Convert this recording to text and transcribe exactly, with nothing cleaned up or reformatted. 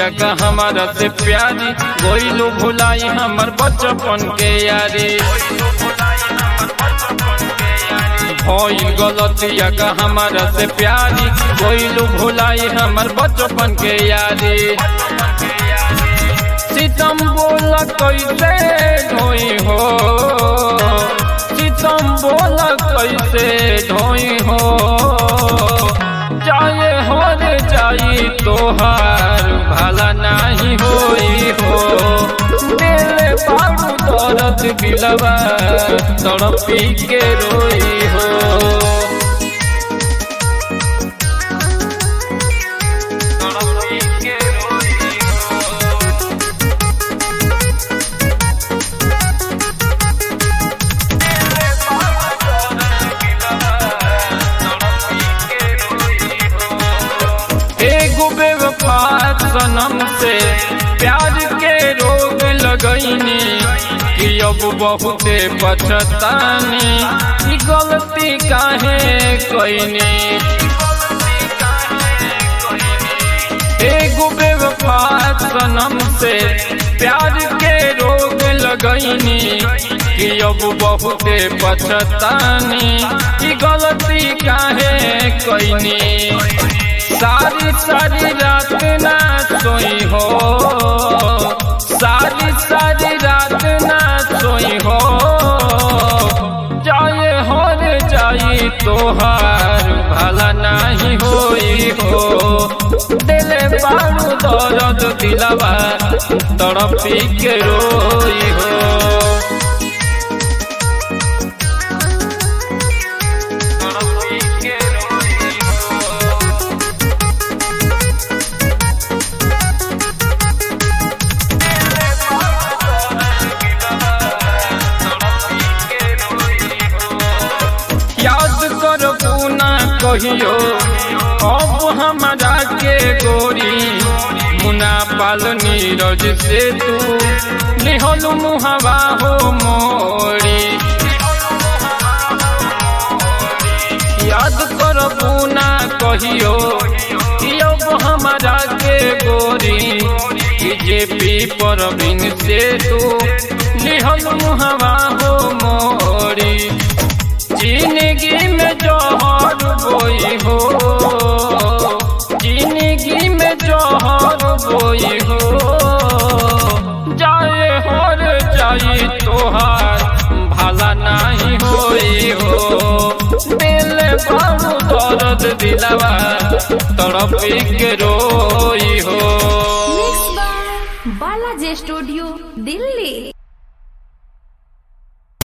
का हमारा से प्यारी, गोइलू भुलाई हमर बचपन के यारी। भइल गलतिया का हमारा से प्यारी, गोइलू भुलाई हमर बचपन के यारी। सितम बोल कैसे ढोई हो, सितम बोल कैसे ढोई हो, जाए हो रे जाई तोहार भला नहीं होई हो। दिल बाबू दर्द दिलवा तड़पी के रोई हो। सनम से प्यार के रोग लगैनी कि अब बहुते पछतानी, कि गलती काहे कैनी। एगो बेवफा सनम से प्यार के रोग लगैनी कि अब बहुते पछतानी, कि गलती काहे कैनी। सारी सारी रात ना सोई हो, सारी सारी रात ना सोई हो, जाए हो रे जाई तोहार भला नहीं होई हो। दिल बारू दर्द दिलवा तड़पी के रोई हो। कहियो अब हमारा के गोरी, मुना पाल नीरज से तू लिहलू मुहवा हो मोरी। याद कर पुना कहियो अब हमारा के गोरी, जेपी परवीन से तू लिहलू मुहवा हो मोरी। जिंदगी में जोहर बोई हो, जिंदगी में जोहर बोई हो, जाए हर जाई तोहार भला नहीं होई हो। दिल बारू दर्द दिलवा तड़पी के रोई हो। बालाजी स्टूडियो दिल्ली।